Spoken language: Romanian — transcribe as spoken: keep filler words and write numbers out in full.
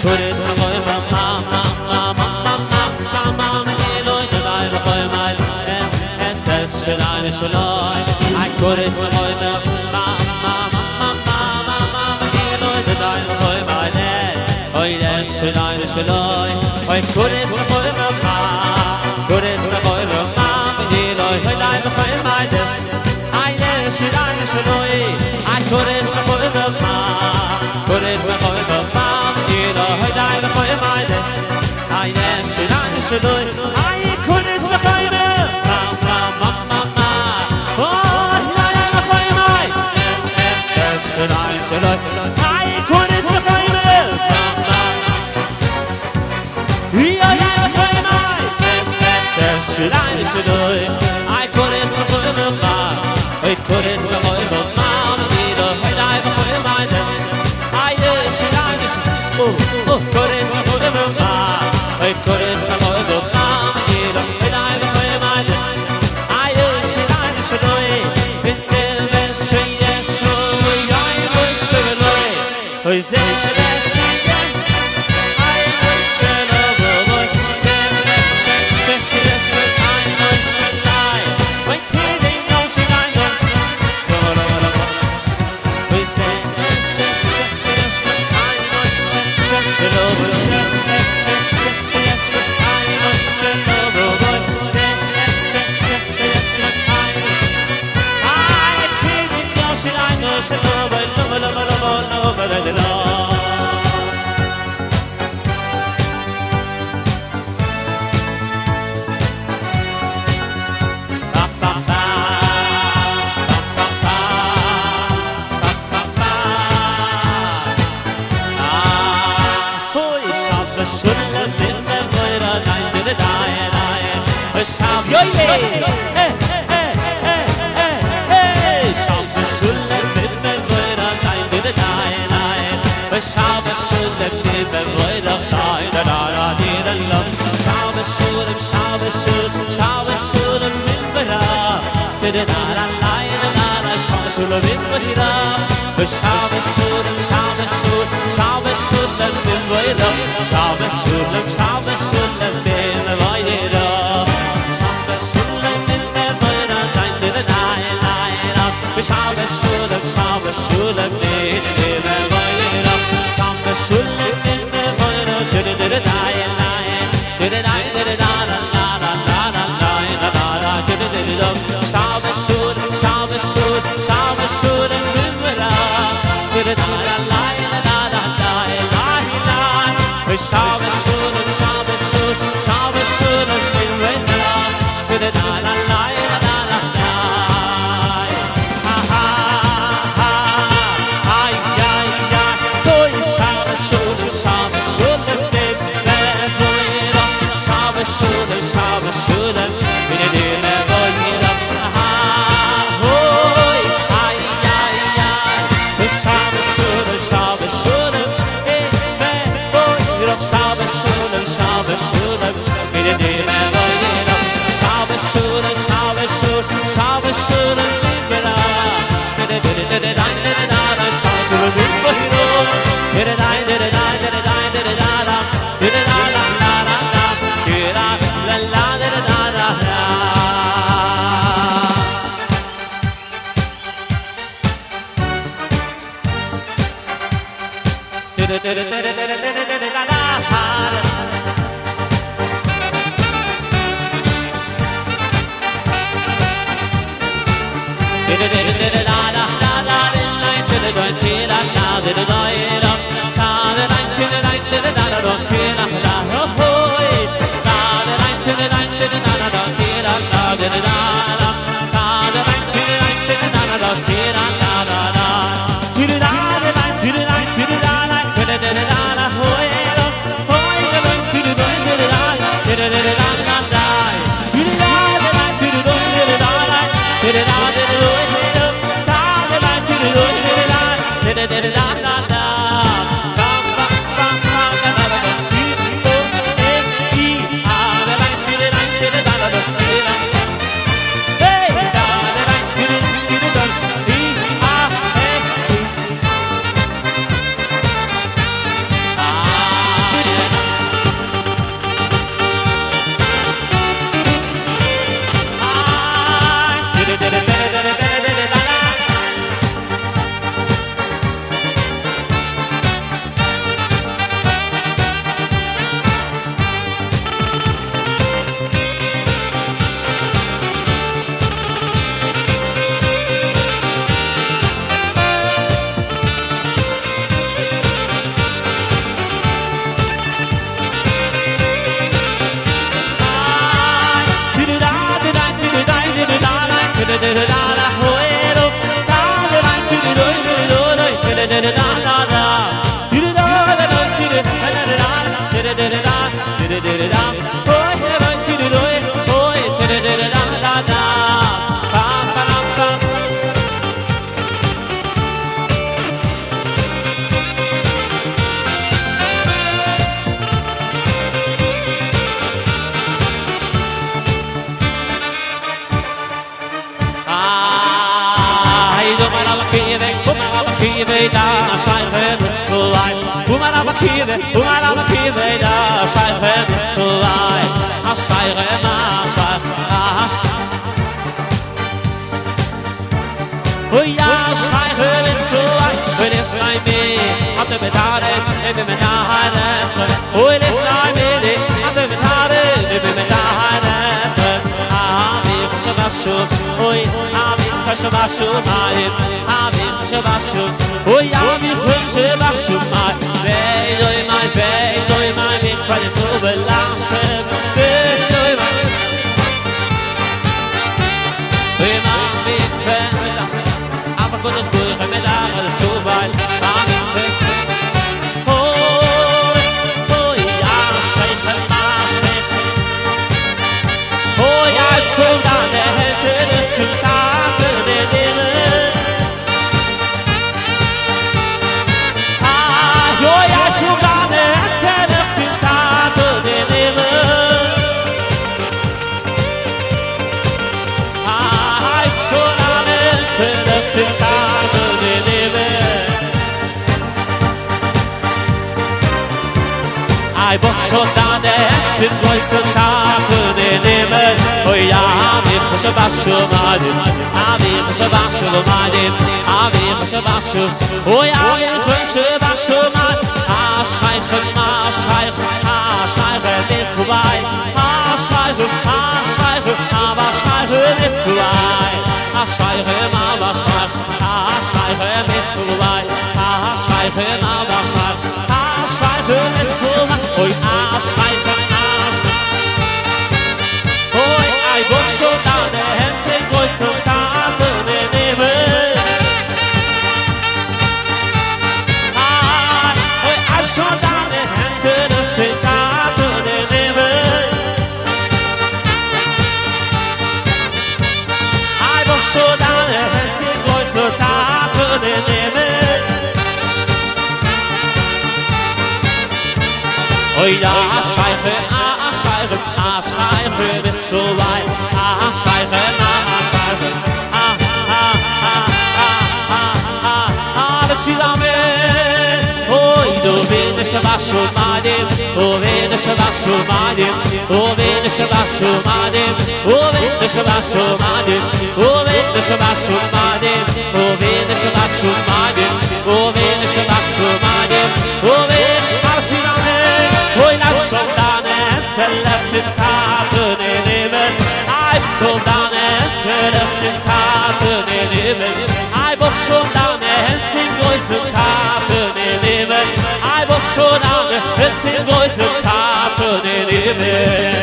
kuret khoy ma ma ma ma ma ma ma eloy dai khoy mal es es es shlai shlai ay kuret khoy ma ma ma ma ma ma eloy dai khoy mal es oy es shlai shlai ay kuret khoy ma ma kuret khoy ma ma eloy dai khoy mal es ay es shlai shlai ay kuret khoy ma ma kuret khoy ma ma eloy dai khoy mal es ay es shlai shlai ay kuret khoy ma ma ma ma ma oh dai khoy mal es es es shlai shlai ay kuret khoy ma ma ya ya khoy mal es es es shlai shlai ay kuret khoy ma ma ay kuret khoy ma ma eloy dai khoy mal es ay es shlai shlai oh oh kuret khoy ma ma ay kuret khoy ma ma eloy dai khoy mal es ay es shlai shlai besel beshay shoy ay beshay oy zel da da da da da Scheiche Missulai Umar Abakive, Umar Abakive da Scheiche Missulai Scheiche ma Scheiche Oh ya Scheiche Missulai Oh if I may At the Bedare Maybe Medahanes Oh if I may At the Bedare Maybe Medahanes Ami Khashabashu Oh Ami Khashabashu Ami Khashabashu Oh Ami Khashabashu Beidoi my Beidoi my Min Kvalis Ubelashem Beidoi my Beidoi my Beidoi Aber Gottes Buch Melach Al Subal Ami Oh Oh ya Sheikh Ma Sheikh Oh ya Tzulda Nehelte Tzulda Tzulda I bought shot down the exit voice of Tafu the Nimen. Oh, Yami Khashabashu Madim, Ami Khashabashu Madim, Ami Khashabashu. Oh, Yami Khashabashu Madim, Ashaych, Ashaych, Ashaych, Niswai, Ashaych, Ashaych, Ashaych, Niswai, Ashaych, Ashaych, Ashaych, Niswai, Ashaych, Ashaych. Oi, Ashaych, Oi, I got so down the hand, take voice of Tafu the Nimen. Oi, I so down the hand, take Tafu the Nimen. I got so down the hand, take voice of Tafu the Nimen. Oh ya Ashaych, Ashaych, Ashaych, Missulai, Ashaych, Ashaych, Ah, ah, ah, ah, ah, ah, Letzilamen. Oh, du willst was du Madim, oh, willst was du Madim, oh, willst was du Madim, oh, willst was du Madim, oh, willst was du Madim, oh, willst was du Madim, oh, willst was du Madim, oh, willst Letzilamen. Oi, I'm so down and the left in Tafu the Nimen. I'm so down and the left in Tafu the Nimen. I was so down and sing voice of Tafu the Nimen. I was so down and sing voice of Tafu the Nimen.